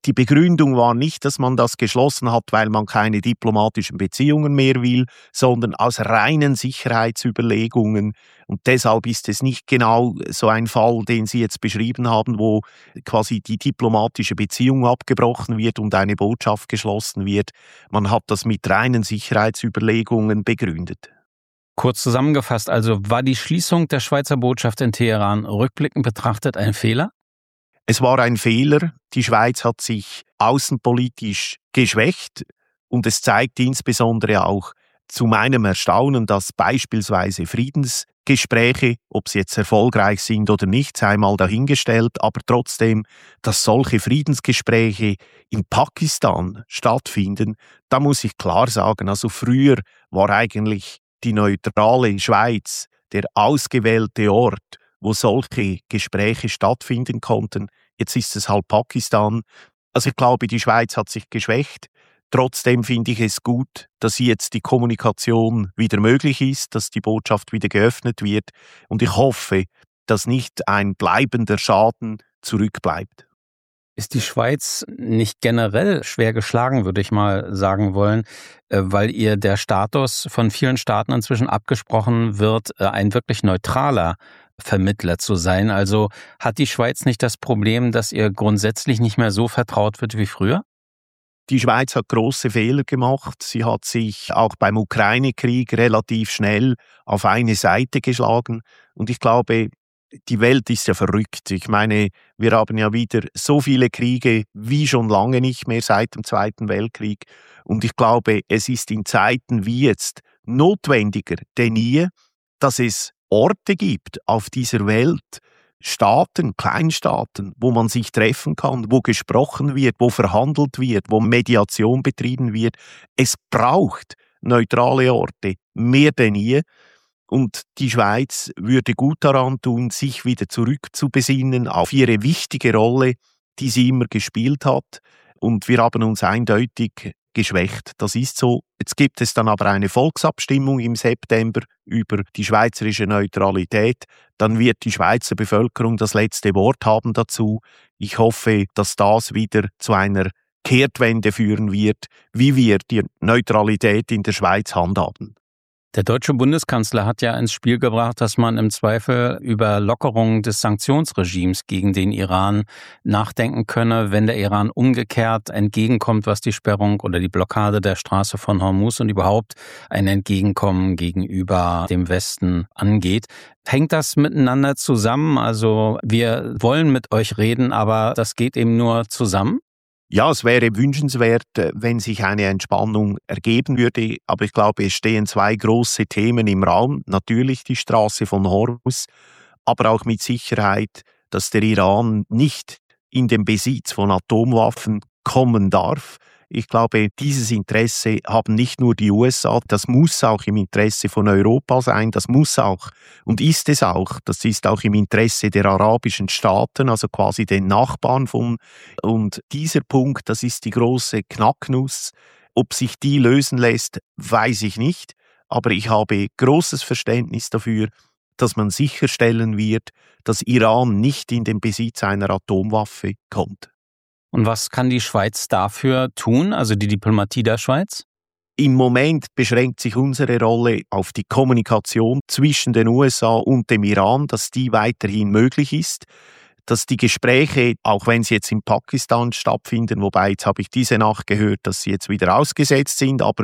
die Begründung war nicht, dass man das geschlossen hat, weil man keine diplomatischen Beziehungen mehr will, sondern aus reinen Sicherheitsüberlegungen. Und deshalb ist es nicht genau so ein Fall, den Sie jetzt beschrieben haben, wo quasi die diplomatische Beziehung abgebrochen wird und eine Botschaft geschlossen wird. Man hat das mit reinen Sicherheitsüberlegungen begründet. Kurz zusammengefasst, also war die Schließung der Schweizer Botschaft in Teheran rückblickend betrachtet ein Fehler? Es war ein Fehler. Die Schweiz hat sich außenpolitisch geschwächt und es zeigt insbesondere auch zu meinem Erstaunen, dass beispielsweise Friedensgespräche, ob sie jetzt erfolgreich sind oder nicht, sei mal dahingestellt, aber trotzdem, dass solche Friedensgespräche in Pakistan stattfinden, da muss ich klar sagen, also früher war eigentlich die neutrale Schweiz der ausgewählte Ort, wo solche Gespräche stattfinden konnten. Jetzt ist es halt Pakistan. Also ich glaube, die Schweiz hat sich geschwächt. Trotzdem finde ich es gut, dass jetzt die Kommunikation wieder möglich ist, dass die Botschaft wieder geöffnet wird. Und ich hoffe, dass nicht ein bleibender Schaden zurückbleibt. Ist die Schweiz nicht generell schwer geschlagen, würde ich mal sagen wollen, weil ihr der Status von vielen Staaten inzwischen abgesprochen wird, ein wirklich neutraler Vermittler zu sein? Also hat die Schweiz nicht das Problem, dass ihr grundsätzlich nicht mehr so vertraut wird wie früher? Die Schweiz hat große Fehler gemacht. Sie hat sich auch beim Ukraine-Krieg relativ schnell auf eine Seite geschlagen. Und ich glaube, die Welt ist ja verrückt. Ich meine, wir haben ja wieder so viele Kriege wie schon lange nicht mehr seit dem Zweiten Weltkrieg. Und ich glaube, es ist in Zeiten wie jetzt notwendiger denn je, dass es Orte gibt auf dieser Welt, Staaten, Kleinstaaten, wo man sich treffen kann, wo gesprochen wird, wo verhandelt wird, wo Mediation betrieben wird. Es braucht neutrale Orte, mehr denn je. Und die Schweiz würde gut daran tun, sich wieder zurückzubesinnen auf ihre wichtige Rolle, die sie immer gespielt hat. Und wir haben uns eindeutig geschwächt. Das ist so. Jetzt gibt es dann aber eine Volksabstimmung im September über die schweizerische Neutralität. Dann wird die Schweizer Bevölkerung das letzte Wort haben dazu. Ich hoffe, dass das wieder zu einer Kehrtwende führen wird, wie wir die Neutralität in der Schweiz handhaben. Der deutsche Bundeskanzler hat ja ins Spiel gebracht, dass man im Zweifel über Lockerungen des Sanktionsregimes gegen den Iran nachdenken könne, wenn der Iran umgekehrt entgegenkommt, was die Sperrung oder die Blockade der Straße von Hormuz und überhaupt ein Entgegenkommen gegenüber dem Westen angeht. Hängt das miteinander zusammen? Also wir wollen mit euch reden, aber das geht eben nur zusammen? Ja, es wäre wünschenswert, wenn sich eine Entspannung ergeben würde, aber ich glaube, es stehen zwei große Themen im Raum. Natürlich die Straße von Hormuz, aber auch mit Sicherheit, dass der Iran nicht in den Besitz von Atomwaffen kommen darf. Ich glaube, dieses Interesse haben nicht nur die USA, das muss auch im Interesse von Europa sein, das muss auch und ist es auch, das ist auch im Interesse der arabischen Staaten, also quasi den Nachbarn von. Und dieser Punkt, das ist die große Knacknuss. Ob sich die lösen lässt, weiß ich nicht, aber ich habe großes Verständnis dafür, dass man sicherstellen wird, dass Iran nicht in den Besitz einer Atomwaffe kommt. Und was kann die Schweiz dafür tun, also die Diplomatie der Schweiz? Im Moment beschränkt sich unsere Rolle auf die Kommunikation zwischen den USA und dem Iran, dass die weiterhin möglich ist, dass die Gespräche, auch wenn sie jetzt in Pakistan stattfinden, wobei jetzt habe ich diese Nacht gehört, dass sie jetzt wieder ausgesetzt sind, aber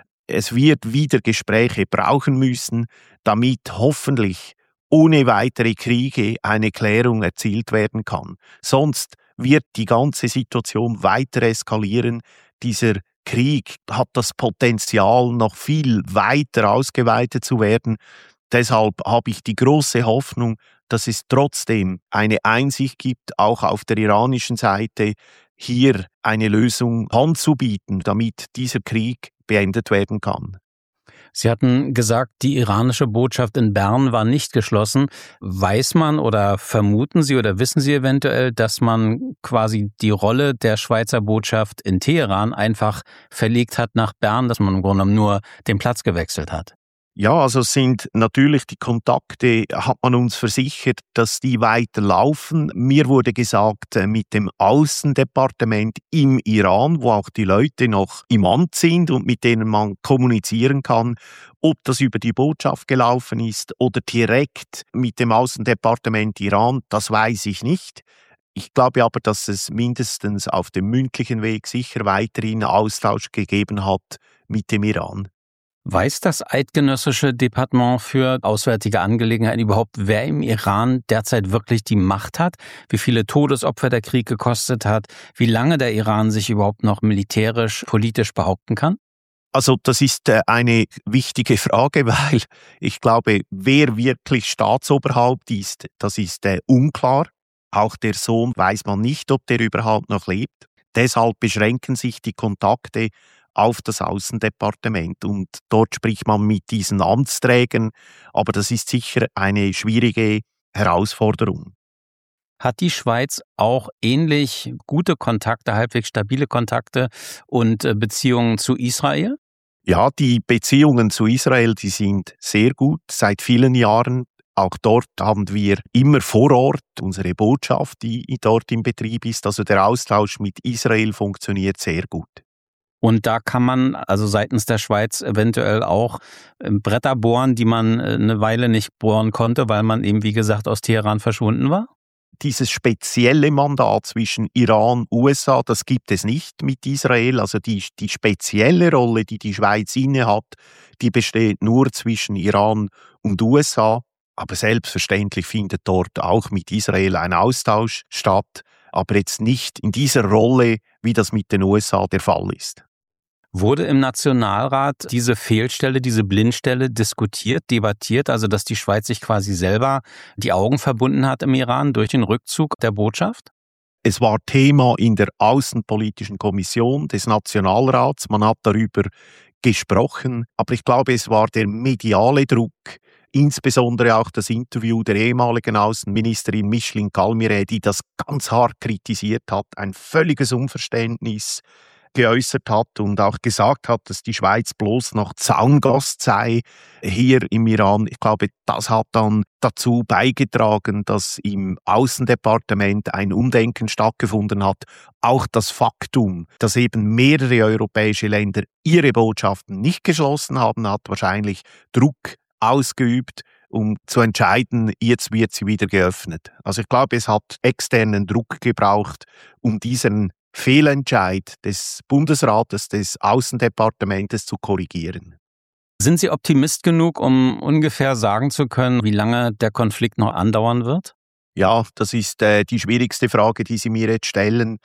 es wird wieder Gespräche brauchen müssen, damit hoffentlich ohne weitere Kriege eine Klärung erzielt werden kann. Sonst wird die ganze Situation weiter eskalieren. Dieser Krieg hat das Potenzial, noch viel weiter ausgeweitet zu werden. Deshalb habe ich die große Hoffnung, dass es trotzdem eine Einsicht gibt, auch auf der iranischen Seite, hier eine Lösung anzubieten, damit dieser Krieg beendet werden kann. Sie hatten gesagt, die iranische Botschaft in Bern war nicht geschlossen. Weiß man oder vermuten Sie oder wissen Sie eventuell, dass man quasi die Rolle der Schweizer Botschaft in Teheran einfach verlegt hat nach Bern, dass man im Grunde genommen nur den Platz gewechselt hat? Ja, also sind natürlich die Kontakte, hat man uns versichert, dass die weiterlaufen. Mir wurde gesagt, mit dem Außendepartement im Iran, wo auch die Leute noch im Amt sind und mit denen man kommunizieren kann, ob das über die Botschaft gelaufen ist oder direkt mit dem Außendepartement Iran, das weiß ich nicht. Ich glaube aber, dass es mindestens auf dem mündlichen Weg sicher weiterhin Austausch gegeben hat mit dem Iran. Weiß das eidgenössische Departement für Auswärtige Angelegenheiten überhaupt, wer im Iran derzeit wirklich die Macht hat? Wie viele Todesopfer der Krieg gekostet hat? Wie lange der Iran sich überhaupt noch militärisch, politisch behaupten kann? Also das ist eine wichtige Frage, weil ich glaube, wer wirklich Staatsoberhaupt ist, das ist unklar. Auch der Sohn weiß man nicht, ob der überhaupt noch lebt. Deshalb beschränken sich die Kontakte auf das Außendepartement und dort spricht man mit diesen Amtsträgern, aber das ist sicher eine schwierige Herausforderung. Hat die Schweiz auch ähnlich gute Kontakte, halbwegs stabile Kontakte und Beziehungen zu Israel? Ja, die Beziehungen zu Israel, die sind sehr gut seit vielen Jahren. Auch dort haben wir immer vor Ort unsere Botschaft, die dort im Betrieb ist. Also der Austausch mit Israel funktioniert sehr gut. Und da kann man also seitens der Schweiz eventuell auch Bretter bohren, die man eine Weile nicht bohren konnte, weil man eben, wie gesagt, aus Teheran verschwunden war? Dieses spezielle Mandat zwischen Iran und USA, das gibt es nicht mit Israel. Also die spezielle Rolle, die die Schweiz innehat, die besteht nur zwischen Iran und USA. Aber selbstverständlich findet dort auch mit Israel ein Austausch statt, aber jetzt nicht in dieser Rolle, wie das mit den USA der Fall ist. Wurde im Nationalrat diese Fehlstelle, diese Blindstelle diskutiert, debattiert, also dass die Schweiz sich quasi selber die Augen verbunden hat im Iran durch den Rückzug der Botschaft? Es war Thema in der Außenpolitischen Kommission des Nationalrats. Man hat darüber gesprochen, aber ich glaube, es war der mediale Druck, insbesondere auch das Interview der ehemaligen Außenministerin Micheline Calmire, die das ganz hart kritisiert hat, ein völliges Unverständnis geäußert hat und auch gesagt hat, dass die Schweiz bloß noch Zaungast sei hier im Iran. Ich glaube, das hat dann dazu beigetragen, dass im Außendepartement ein Umdenken stattgefunden hat. Auch das Faktum, dass eben mehrere europäische Länder ihre Botschaften nicht geschlossen haben, hat wahrscheinlich Druck ausgeübt, um zu entscheiden, jetzt wird sie wieder geöffnet. Also ich glaube, es hat externen Druck gebraucht, um diesen Fehlentscheid des Bundesrates, des Außendepartementes zu korrigieren. Sind Sie Optimist genug, um ungefähr sagen zu können, wie lange der Konflikt noch andauern wird? Ja, das ist die schwierigste Frage, die Sie mir jetzt stellen.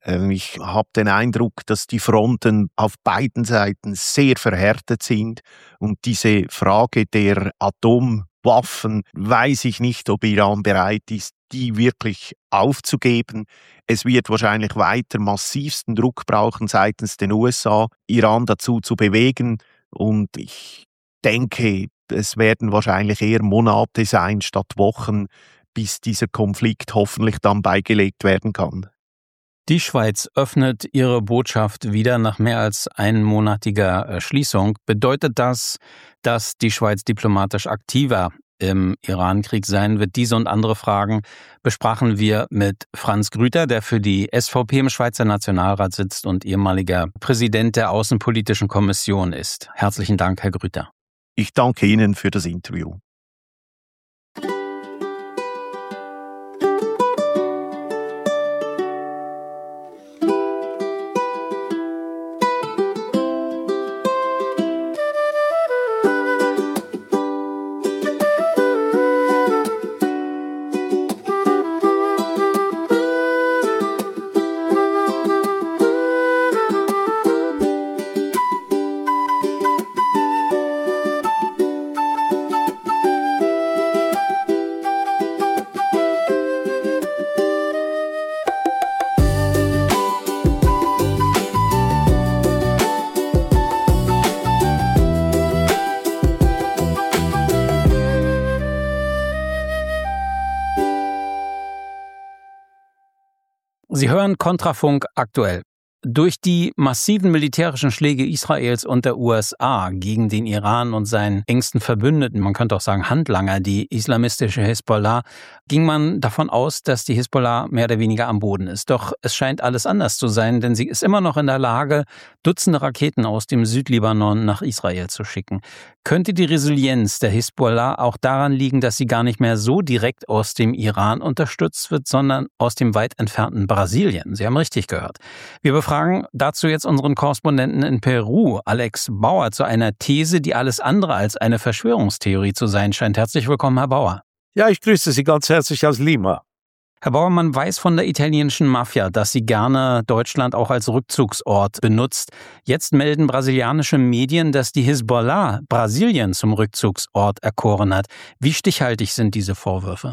Ich habe den Eindruck, dass die Fronten auf beiden Seiten sehr verhärtet sind und diese Frage der Atomwaffen, weiß ich nicht, ob Iran bereit ist, die wirklich aufzugeben. Es wird wahrscheinlich weiter massivsten Druck brauchen seitens den USA, Iran dazu zu bewegen. Und ich denke, es werden wahrscheinlich eher Monate sein statt Wochen, bis dieser Konflikt hoffentlich dann beigelegt werden kann. Die Schweiz öffnet ihre Botschaft wieder nach mehr als einmonatiger Schließung. Bedeutet das, dass die Schweiz diplomatisch aktiver im Iran-Krieg sein wird? Diese und andere Fragen besprachen wir mit Franz Grüter, der für die SVP im Schweizer Nationalrat sitzt und ehemaliger Präsident der Außenpolitischen Kommission ist. Herzlichen Dank, Herr Grüter. Ich danke Ihnen für das Interview. Sie hören Kontrafunk aktuell. Durch die massiven militärischen Schläge Israels und der USA gegen den Iran und seinen engsten Verbündeten, man könnte auch sagen Handlanger, die islamistische Hisbollah, ging man davon aus, dass die Hisbollah mehr oder weniger am Boden ist. Doch es scheint alles anders zu sein, denn sie ist immer noch in der Lage, Dutzende Raketen aus dem Südlibanon nach Israel zu schicken. Könnte die Resilienz der Hisbollah auch daran liegen, dass sie gar nicht mehr so direkt aus dem Iran unterstützt wird, sondern aus dem weit entfernten Brasilien? Sie haben richtig gehört. Wir befragen dazu jetzt unseren Korrespondenten in Peru, Alex Bauer, zu einer These, die alles andere als eine Verschwörungstheorie zu sein scheint. Herzlich willkommen, Herr Bauer. Ja, ich grüße Sie ganz herzlich aus Lima. Herr Bauer, man weiß von der italienischen Mafia, dass sie gerne Deutschland auch als Rückzugsort benutzt. Jetzt melden brasilianische Medien, dass die Hisbollah Brasilien zum Rückzugsort erkoren hat. Wie stichhaltig sind diese Vorwürfe?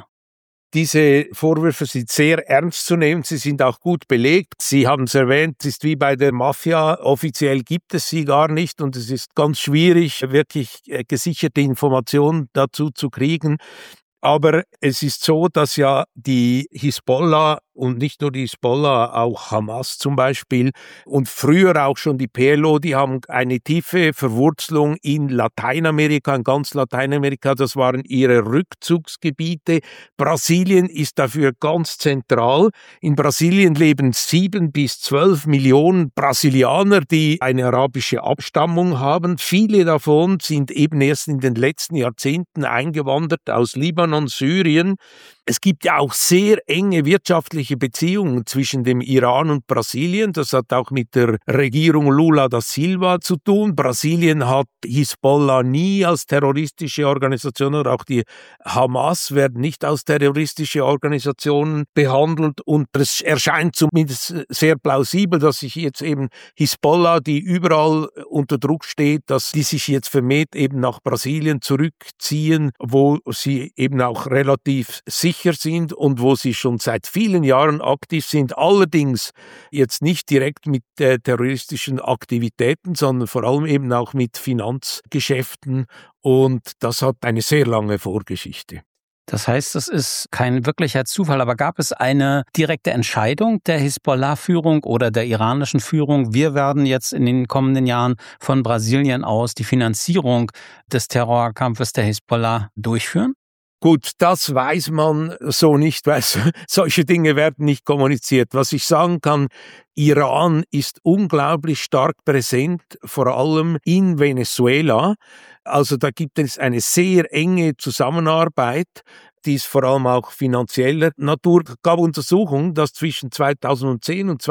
Diese Vorwürfe sind sehr ernst zu nehmen, sie sind auch gut belegt. Sie haben es erwähnt, es ist wie bei der Mafia, offiziell gibt es sie gar nicht und es ist ganz schwierig, wirklich gesicherte Informationen dazu zu kriegen. Aber es ist so, dass ja die Hisbollah und nicht nur die Hisbollah, auch Hamas zum Beispiel und früher auch schon die PLO, die haben eine tiefe Verwurzelung in Lateinamerika, in ganz Lateinamerika, das waren ihre Rückzugsgebiete. Brasilien ist dafür ganz zentral. In Brasilien leben 7 bis 12 Millionen Brasilianer, die eine arabische Abstammung haben. Viele davon sind eben erst in den letzten Jahrzehnten eingewandert aus Libanon, Syrien. Es gibt ja auch sehr enge wirtschaftliche Beziehungen zwischen dem Iran und Brasilien. Das hat auch mit der Regierung Lula da Silva zu tun. Brasilien hat Hisbollah nie als terroristische Organisation oder auch die Hamas werden nicht als terroristische Organisationen behandelt. Und es erscheint zumindest sehr plausibel, dass sich jetzt eben Hisbollah, die überall unter Druck steht, dass die sich jetzt vermehrt eben nach Brasilien zurückziehen, wo sie eben auch relativ sicher sind und wo sie schon seit vielen Jahren aktiv sind, allerdings jetzt nicht direkt mit terroristischen Aktivitäten, sondern vor allem eben auch mit Finanzgeschäften und das hat eine sehr lange Vorgeschichte. Das heißt, es ist kein wirklicher Zufall, aber gab es eine direkte Entscheidung der Hisbollah-Führung oder der iranischen Führung, wir werden jetzt in den kommenden Jahren von Brasilien aus die Finanzierung des Terrorkampfes der Hisbollah durchführen? Gut, das weiß man so nicht, weil solche Dinge werden nicht kommuniziert. Was ich sagen kann, Iran ist unglaublich stark präsent, vor allem in Venezuela. Also da gibt es eine sehr enge Zusammenarbeit, die ist vor allem auch finanzieller Natur. Es gab Untersuchungen, dass zwischen 2010 und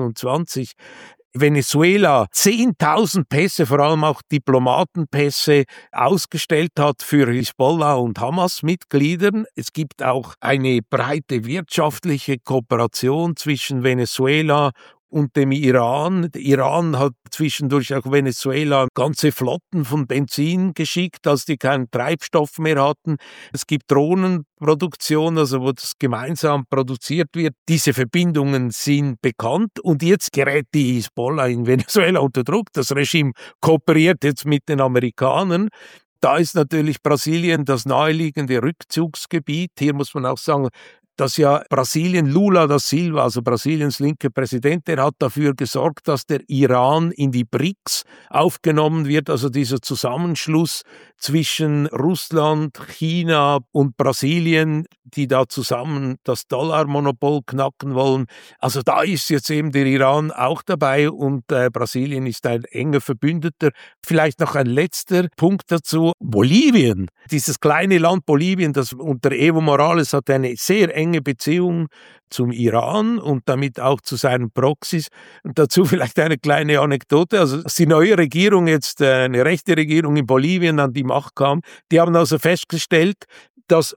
2020 Venezuela 10.000 Pässe, vor allem auch Diplomatenpässe, ausgestellt hat für Hisbollah und Hamas-Mitgliedern. Es gibt auch eine breite wirtschaftliche Kooperation zwischen Venezuela und dem Iran. Der Iran hat zwischendurch auch Venezuela ganze Flotten von Benzin geschickt, als die keinen Treibstoff mehr hatten. Es gibt Drohnenproduktion, also wo das gemeinsam produziert wird. Diese Verbindungen sind bekannt und jetzt gerät die Hisbollah in Venezuela unter Druck. Das Regime kooperiert jetzt mit den Amerikanern. Da ist natürlich Brasilien das naheliegende Rückzugsgebiet. Hier muss man auch sagen, dass ja Brasilien, Lula da Silva, also Brasiliens linker Präsident, der hat dafür gesorgt, dass der Iran in die BRICS aufgenommen wird, also dieser Zusammenschluss zwischen Russland, China und Brasilien, die da zusammen das Dollarmonopol knacken wollen. Also da ist jetzt eben der Iran auch dabei und Brasilien ist ein enger Verbündeter. Vielleicht noch ein letzter Punkt dazu. Bolivien, dieses kleine Land Bolivien, das unter Evo Morales hat eine sehr enge Beziehung zum Iran und damit auch zu seinen Proxys. Und dazu vielleicht eine kleine Anekdote. Also als die neue Regierung jetzt, eine rechte Regierung in Bolivien an die Macht kam, die haben also festgestellt, dass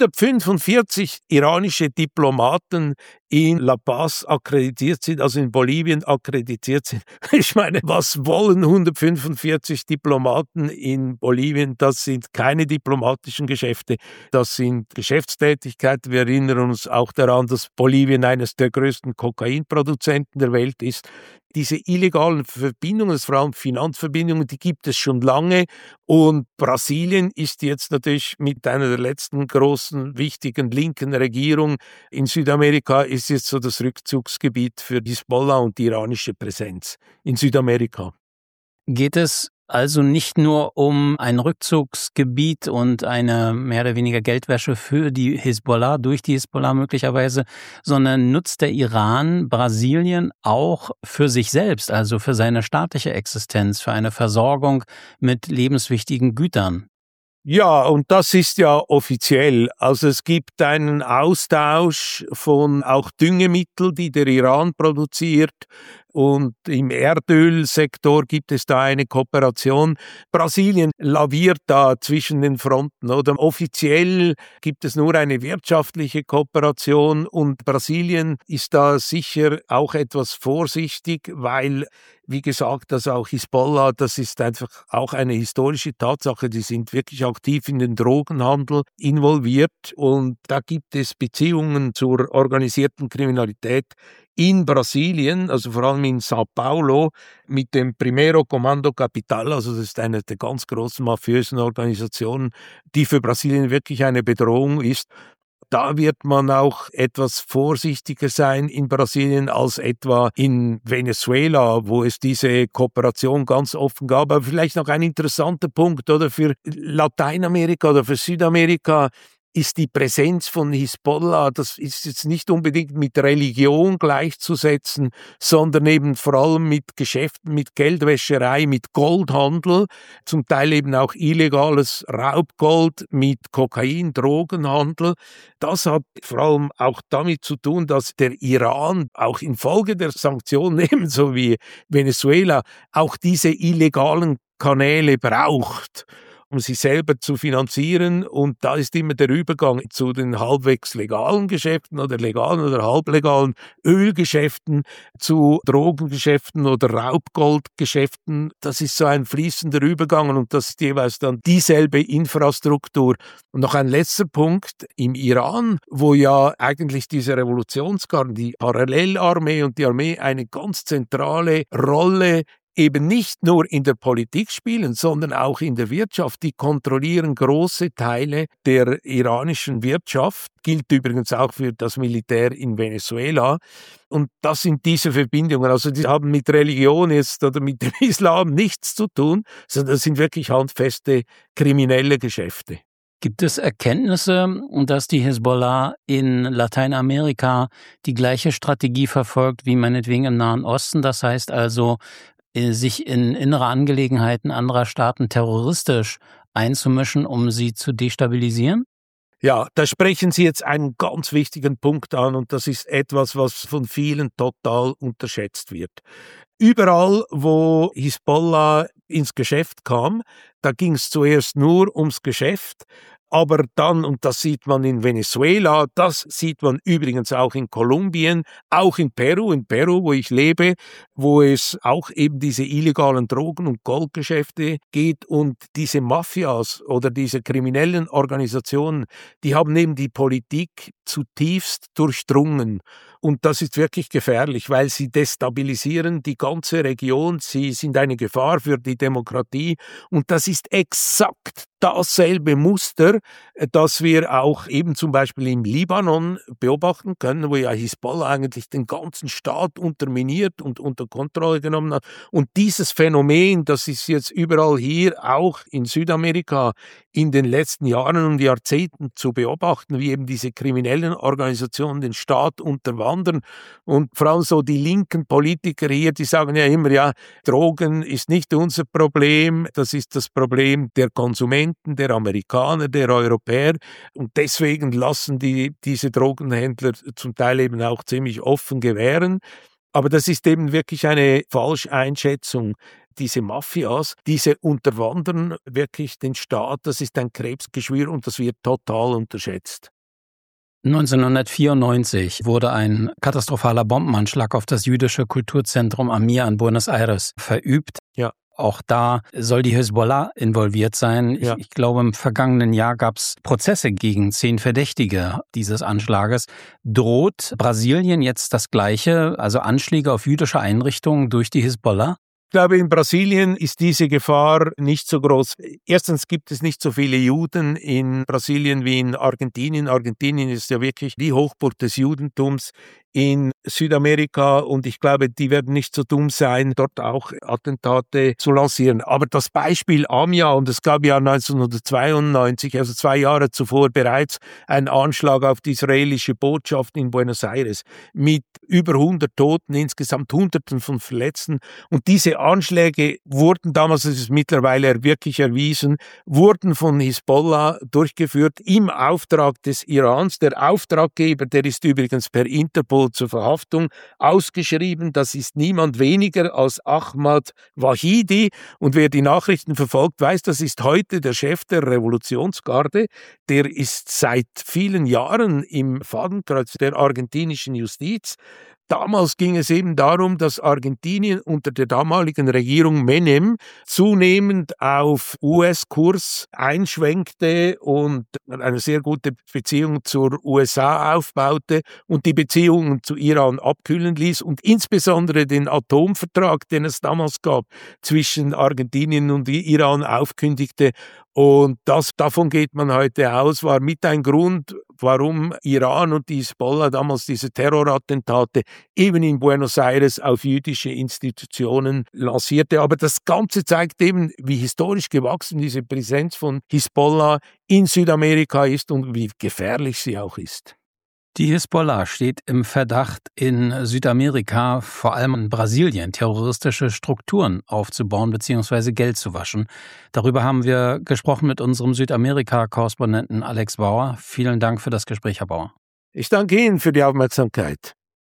145 iranische Diplomaten in La Paz akkreditiert sind, also in Bolivien akkreditiert sind. Ich meine, was wollen 145 Diplomaten in Bolivien? Das sind keine diplomatischen Geschäfte, das sind Geschäftstätigkeiten. Wir erinnern uns auch daran, dass Bolivien eines der größten Kokainproduzenten der Welt ist. Diese illegalen Verbindungen, vor allem Finanzverbindungen, die gibt es schon lange und Brasilien ist jetzt natürlich mit einer der letzten großen, wichtigen linken Regierungen in Südamerika ist ist jetzt so das Rückzugsgebiet für Hisbollah und die iranische Präsenz in Südamerika. Geht es also nicht nur um ein Rückzugsgebiet und eine mehr oder weniger Geldwäsche für die Hisbollah, durch die Hisbollah möglicherweise, sondern nutzt der Iran Brasilien auch für sich selbst, also für seine staatliche Existenz, für eine Versorgung mit lebenswichtigen Gütern? Ja, und das ist ja offiziell. Also es gibt einen Austausch von auch Düngemitteln, die der Iran produziert. Und im Erdölsektor gibt es da eine Kooperation. Brasilien laviert da zwischen den Fronten, oder? Offiziell gibt es nur eine wirtschaftliche Kooperation und Brasilien ist da sicher auch etwas vorsichtig, weil, wie gesagt, also auch Hisbollah, das ist einfach auch eine historische Tatsache. Die sind wirklich aktiv in den Drogenhandel involviert und da gibt es Beziehungen zur organisierten Kriminalität in Brasilien, also vor allem in Sao Paulo, mit dem Primeiro Comando Capital, also das ist eine der ganz großen mafiösen Organisationen, die für Brasilien wirklich eine Bedrohung ist. Da wird man auch etwas vorsichtiger sein in Brasilien als etwa in Venezuela, wo es diese Kooperation ganz offen gab. Aber vielleicht noch ein interessanter Punkt, oder? Für Lateinamerika oder für Südamerika ist die Präsenz von Hisbollah, das ist jetzt nicht unbedingt mit Religion gleichzusetzen, sondern eben vor allem mit Geschäften, mit Geldwäscherei, mit Goldhandel, zum Teil eben auch illegales Raubgold, mit Kokain, Drogenhandel. Das hat vor allem auch damit zu tun, dass der Iran auch infolge der Sanktionen ebenso wie Venezuela auch diese illegalen Kanäle braucht, um sich selber zu finanzieren. Und da ist immer der Übergang zu den halbwegs legalen Geschäften oder legalen oder halblegalen Ölgeschäften zu Drogengeschäften oder Raubgoldgeschäften. Das ist so ein fließender Übergang und das ist jeweils dann dieselbe Infrastruktur. Und noch ein letzter Punkt. Im Iran, wo ja eigentlich diese Revolutionsgarden, die Parallelarmee und die Armee eine ganz zentrale Rolle eben nicht nur in der Politik spielen, sondern auch in der Wirtschaft. Die kontrollieren große Teile der iranischen Wirtschaft, gilt übrigens auch für das Militär in Venezuela. Und das sind diese Verbindungen. Also die haben mit Religion jetzt oder mit dem Islam nichts zu tun, sondern das sind wirklich handfeste kriminelle Geschäfte. Gibt es Erkenntnisse, dass die Hisbollah in Lateinamerika die gleiche Strategie verfolgt wie meinetwegen im Nahen Osten? Das heißt also, sich in innere Angelegenheiten anderer Staaten terroristisch einzumischen, um sie zu destabilisieren? Ja, da sprechen Sie jetzt einen ganz wichtigen Punkt an und das ist etwas, was von vielen total unterschätzt wird. Überall, wo Hisbollah ins Geschäft kam, da ging es zuerst nur ums Geschäft, aber dann, und das sieht man in Venezuela, das sieht man übrigens auch in Kolumbien, auch in Peru, wo ich lebe, wo es auch eben diese illegalen Drogen- und Goldgeschäfte geht und diese Mafias oder diese kriminellen Organisationen, die haben eben die Politik zutiefst durchdrungen. Und das ist wirklich gefährlich, weil sie destabilisieren die ganze Region, sie sind eine Gefahr für die Demokratie und das ist exakt dasselbe Muster, das wir auch eben zum Beispiel im Libanon beobachten können, wo ja Hisbollah eigentlich den ganzen Staat unterminiert und unter Kontrolle genommen hat. Und dieses Phänomen, das ist jetzt überall hier, auch in Südamerika, in den letzten Jahren und Jahrzehnten zu beobachten, wie eben diese kriminellen Organisationen den Staat unterwandern. Und vor allem so die linken Politiker hier, die sagen ja immer, ja, Drogen ist nicht unser Problem, das ist das Problem der Konsumenten, der Amerikaner, der Europäer. Und deswegen lassen diese Drogenhändler zum Teil eben auch ziemlich offen gewähren. Aber das ist eben wirklich eine Falscheinschätzung. Diese Mafias, diese unterwandern wirklich den Staat. Das ist ein Krebsgeschwür und das wird total unterschätzt. 1994 wurde ein katastrophaler Bombenanschlag auf das jüdische Kulturzentrum Amir in Buenos Aires verübt. Ja. Auch da soll die Hisbollah involviert sein. Ja. Ich glaube, im vergangenen Jahr gab es Prozesse gegen 10 Verdächtige dieses Anschlages. Droht Brasilien jetzt das Gleiche, also Anschläge auf jüdische Einrichtungen durch die Hisbollah? Ich glaube, in Brasilien ist diese Gefahr nicht so groß. Erstens gibt es nicht so viele Juden in Brasilien wie in Argentinien. Argentinien ist ja wirklich die Hochburg des Judentums in Südamerika und ich glaube, die werden nicht so dumm sein, dort auch Attentate zu lancieren. Aber das Beispiel Amia, und es gab ja 1992, also 2 Jahre zuvor, bereits einen Anschlag auf die israelische Botschaft in Buenos Aires mit über 100 Toten, insgesamt Hunderten von Verletzten. Und diese Anschläge wurden damals, das ist mittlerweile wirklich erwiesen, wurden von Hisbollah durchgeführt im Auftrag des Irans. Der Auftraggeber, der ist übrigens per Interpol zur Verhaftung ausgeschrieben. Das ist niemand weniger als Ahmad Wahidi. Und wer die Nachrichten verfolgt, weiß, das ist heute der Chef der Revolutionsgarde. Der ist seit vielen Jahren im Fadenkreuz der argentinischen Justiz. Damals ging es eben darum, dass Argentinien unter der damaligen Regierung Menem zunehmend auf US-Kurs einschwenkte und eine sehr gute Beziehung zur USA aufbaute und die Beziehungen zu Iran abkühlen ließ und insbesondere den Atomvertrag, den es damals gab, zwischen Argentinien und Iran aufkündigte. Und davon geht man heute aus, war mit ein Grund, warum Iran und die Hisbollah damals diese Terrorattentate eben in Buenos Aires auf jüdische Institutionen lancierte. Aber das Ganze zeigt eben, wie historisch gewachsen diese Präsenz von Hisbollah in Südamerika ist und wie gefährlich sie auch ist. Die Hisbollah steht im Verdacht, in Südamerika, vor allem in Brasilien, terroristische Strukturen aufzubauen bzw. Geld zu waschen. Darüber haben wir gesprochen mit unserem Südamerika-Korrespondenten Alex Bauer. Vielen Dank für das Gespräch, Herr Bauer. Ich danke Ihnen für die Aufmerksamkeit.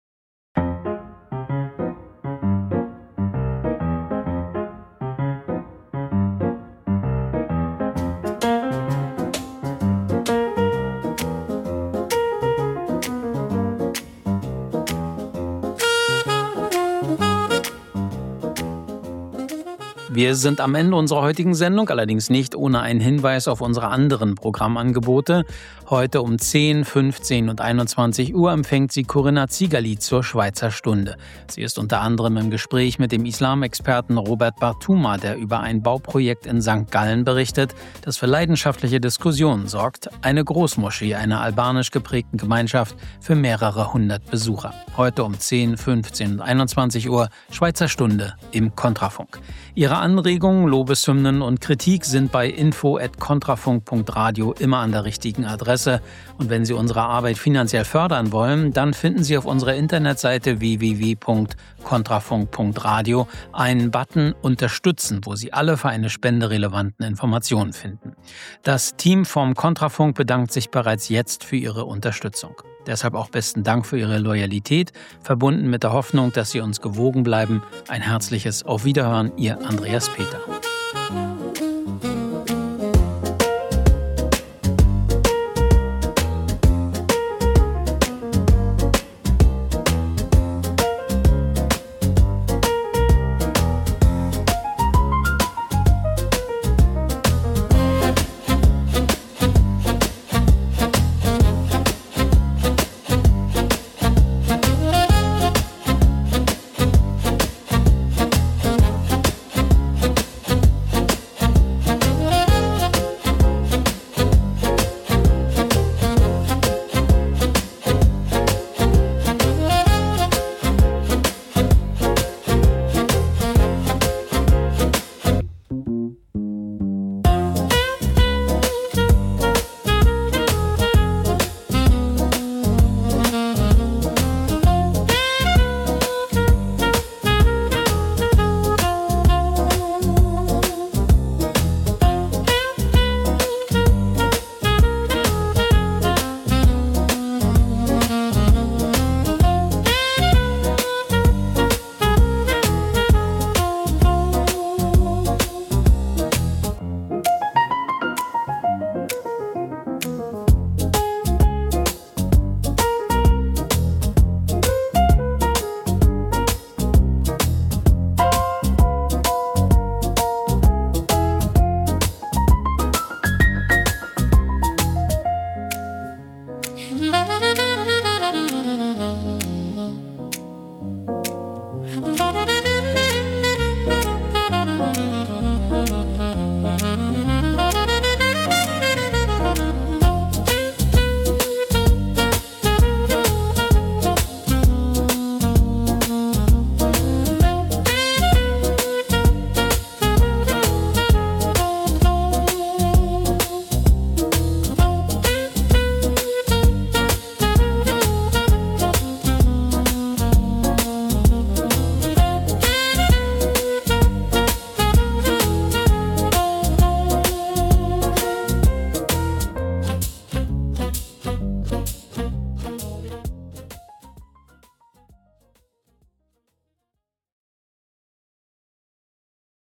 Wir sind am Ende unserer heutigen Sendung, allerdings nicht ohne einen Hinweis auf unsere anderen Programmangebote. Heute um 10, 15 und 21 Uhr empfängt sie Corinna Ziegerli zur Schweizer Stunde. Sie ist unter anderem im Gespräch mit dem Islamexperten Robert Bartuma, der über ein Bauprojekt in St. Gallen berichtet, das für leidenschaftliche Diskussionen sorgt. Eine Großmoschee einer albanisch geprägten Gemeinschaft für mehrere hundert Besucher. Heute um 10, 15 und 21 Uhr Schweizer Stunde im Kontrafunk. Ihre Anregungen, Lobeshymnen und Kritik sind bei info@kontrafunk.radio immer an der richtigen Adresse. Und wenn Sie unsere Arbeit finanziell fördern wollen, dann finden Sie auf unserer Internetseite www.kontrafunk.radio einen Button Unterstützen, wo Sie alle für eine Spende relevanten Informationen finden. Das Team vom Kontrafunk bedankt sich bereits jetzt für Ihre Unterstützung. Deshalb auch besten Dank für Ihre Loyalität, verbunden mit der Hoffnung, dass Sie uns gewogen bleiben. Ein herzliches Auf Wiederhören, Ihr Andreas Peter.